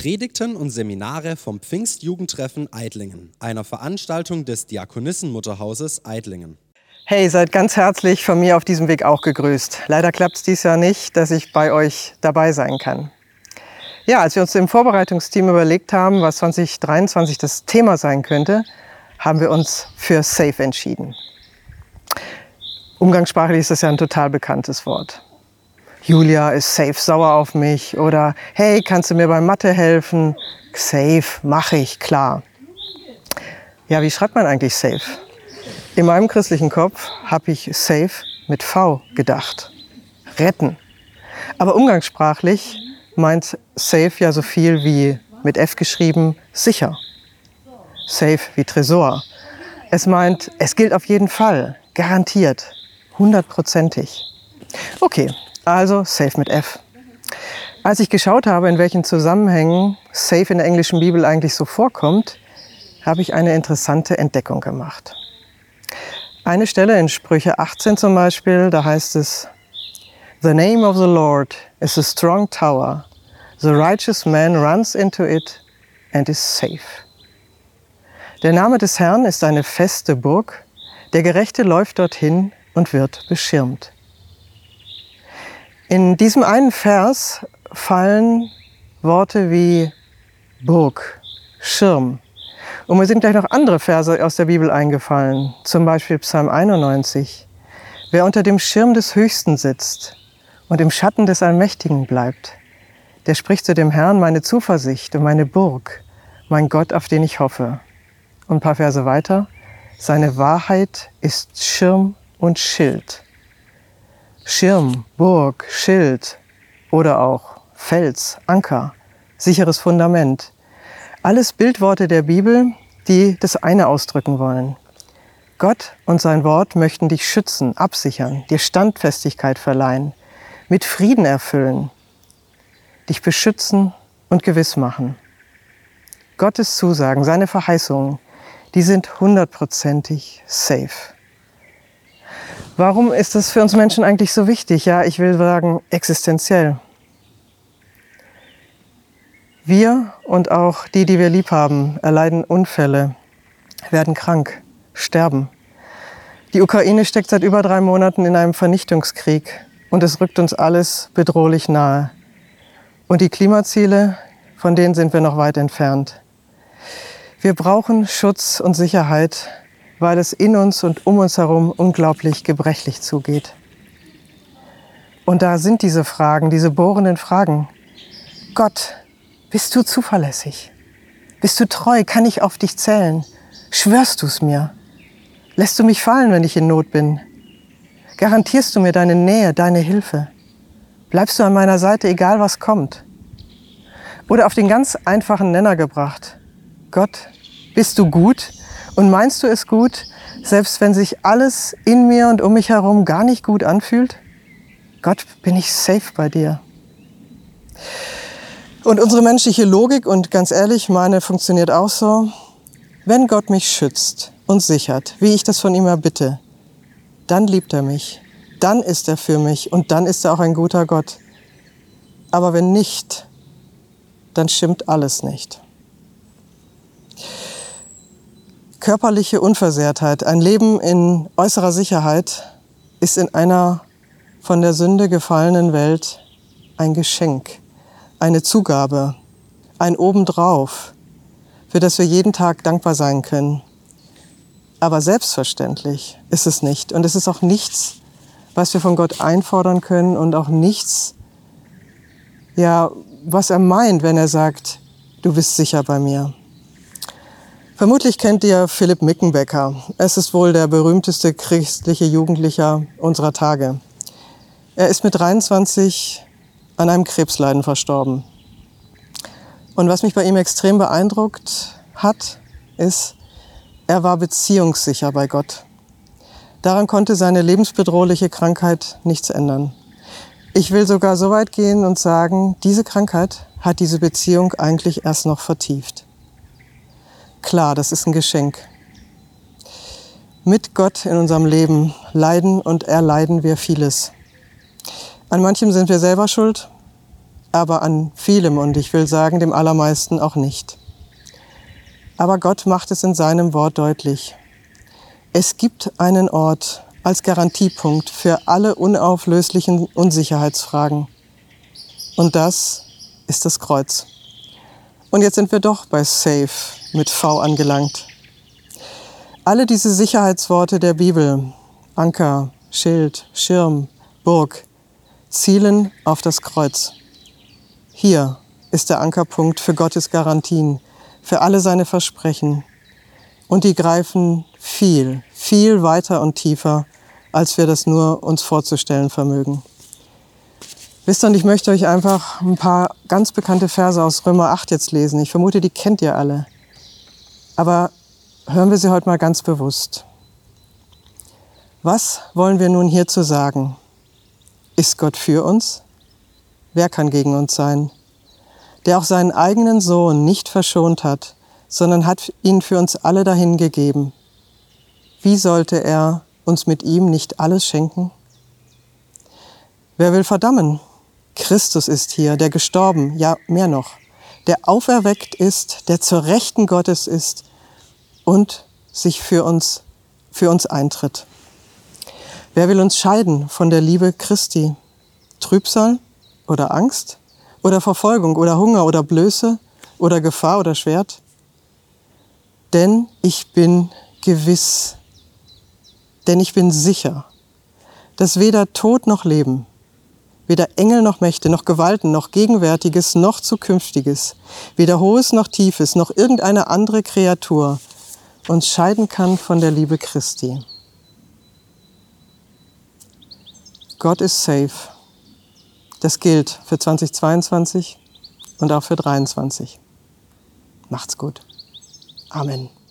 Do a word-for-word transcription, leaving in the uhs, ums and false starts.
Predigten und Seminare vom Pfingstjugendtreffen Eidlingen, einer Veranstaltung des Diakonissenmutterhauses Eidlingen. Hey, seid ganz herzlich von mir auf diesem Weg auch gegrüßt. Leider klappt es dies Jahr nicht, dass ich bei euch dabei sein kann. Ja, als wir uns im Vorbereitungsteam überlegt haben, was zwanzig dreiundzwanzig das Thema sein könnte, haben wir uns für Safe entschieden. Umgangssprachlich ist das ja ein total bekanntes Wort. Julia ist safe sauer auf mich oder hey, kannst du mir bei Mathe helfen? Safe, mache ich, klar. Ja, wie schreibt man eigentlich safe? In meinem christlichen Kopf habe ich safe mit V gedacht. Retten. Aber umgangssprachlich meint safe ja so viel wie mit F geschrieben sicher. Safe wie Tresor. Es meint, es gilt auf jeden Fall, garantiert, hundertprozentig. Okay, also safe mit F. Als ich geschaut habe, in welchen Zusammenhängen safe in der englischen Bibel eigentlich so vorkommt, habe ich eine interessante Entdeckung gemacht. Eine Stelle in Sprüche achtzehn zum Beispiel, da heißt es: The name of the Lord is a strong tower. The righteous man runs into it and is safe. Der Name des Herrn ist eine feste Burg. Der Gerechte läuft dorthin und wird beschirmt. In diesem einen Vers fallen Worte wie Burg, Schirm. Und mir sind gleich noch andere Verse aus der Bibel eingefallen, zum Beispiel Psalm einundneunzig. Wer unter dem Schirm des Höchsten sitzt und im Schatten des Allmächtigen bleibt, der spricht zu dem Herrn: meine Zuversicht und meine Burg, mein Gott, auf den ich hoffe. Und ein paar Verse weiter: seine Wahrheit ist Schirm und Schild. Schirm, Burg, Schild oder auch Fels, Anker, sicheres Fundament. Alles Bildworte der Bibel, die das eine ausdrücken wollen. Gott und sein Wort möchten dich schützen, absichern, dir Standfestigkeit verleihen, mit Frieden erfüllen, dich beschützen und gewiss machen. Gottes Zusagen, seine Verheißungen, die sind hundertprozentig safe. Warum ist das für uns Menschen eigentlich so wichtig? Ja, ich will sagen, existenziell. Wir und auch die, die wir lieb haben, erleiden Unfälle, werden krank, sterben. Die Ukraine steckt seit über drei Monaten in einem Vernichtungskrieg und es rückt uns alles bedrohlich nahe. Und die Klimaziele, von denen sind wir noch weit entfernt. Wir brauchen Schutz und Sicherheit, weil es in uns und um uns herum unglaublich gebrechlich zugeht. Und da sind diese Fragen, diese bohrenden Fragen. Gott, bist du zuverlässig? Bist du treu? Kann ich auf dich zählen? Schwörst du es mir? Lässt du mich fallen, wenn ich in Not bin? Garantierst du mir deine Nähe, deine Hilfe? Bleibst du an meiner Seite, egal was kommt? Oder auf den ganz einfachen Nenner gebracht: Gott, bist du gut? Und meinst du es gut, selbst wenn sich alles in mir und um mich herum gar nicht gut anfühlt? Gott, bin ich safe bei dir? Und unsere menschliche Logik, und ganz ehrlich, meine funktioniert auch so: Wenn Gott mich schützt und sichert, wie ich das von ihm erbitte, dann liebt er mich, dann ist er für mich und dann ist er auch ein guter Gott. Aber wenn nicht, dann stimmt alles nicht. Körperliche Unversehrtheit, ein Leben in äußerer Sicherheit, ist in einer von der Sünde gefallenen Welt ein Geschenk, eine Zugabe, ein Obendrauf, für das wir jeden Tag dankbar sein können. Aber selbstverständlich ist es nicht. Und es ist auch nichts, was wir von Gott einfordern können und auch nichts, ja, was er meint, wenn er sagt: du bist sicher bei mir. Vermutlich kennt ihr Philipp Mickenbecker. Es ist wohl der berühmteste christliche Jugendlicher unserer Tage. Er ist mit dreiundzwanzig an einem Krebsleiden verstorben. Und was mich bei ihm extrem beeindruckt hat, ist, er war beziehungssicher bei Gott. Daran konnte seine lebensbedrohliche Krankheit nichts ändern. Ich will sogar so weit gehen und sagen, diese Krankheit hat diese Beziehung eigentlich erst noch vertieft. Klar, das ist ein Geschenk. Mit Gott in unserem Leben leiden und erleiden wir vieles. An manchem sind wir selber schuld, aber an vielem und ich will sagen, dem allermeisten auch nicht. Aber Gott macht es in seinem Wort deutlich. Es gibt einen Ort als Garantiepunkt für alle unauflöslichen Unsicherheitsfragen. Und das ist das Kreuz. Und jetzt sind wir doch bei Safe mit V angelangt. Alle diese Sicherheitsworte der Bibel, Anker, Schild, Schirm, Burg, zielen auf das Kreuz. Hier ist der Ankerpunkt für Gottes Garantien, für alle seine Versprechen. Und die greifen viel, viel weiter und tiefer, als wir das nur uns vorzustellen vermögen. Wisst ihr, und ich möchte euch einfach ein paar ganz bekannte Verse aus Römer acht jetzt lesen. Ich vermute, die kennt ihr alle. Aber hören wir sie heute mal ganz bewusst. Was wollen wir nun hierzu sagen? Ist Gott für uns? Wer kann gegen uns sein? Der auch seinen eigenen Sohn nicht verschont hat, sondern hat ihn für uns alle dahingegeben. Wie sollte er uns mit ihm nicht alles schenken? Wer will verdammen? Christus ist hier, der gestorben, ja mehr noch, der auferweckt ist, der zur Rechten Gottes ist und sich für uns, für uns eintritt. Wer will uns scheiden von der Liebe Christi? Trübsal oder Angst oder Verfolgung oder Hunger oder Blöße oder Gefahr oder Schwert? Denn ich bin gewiss, denn ich bin sicher, dass weder Tod noch Leben, weder Engel noch Mächte, noch Gewalten, noch Gegenwärtiges, noch Zukünftiges, weder Hohes noch Tiefes, noch irgendeine andere Kreatur uns scheiden kann von der Liebe Christi. Gott ist safe. Das gilt für zweitausendzweiundzwanzig und auch für dreiundzwanzig. Macht's gut. Amen.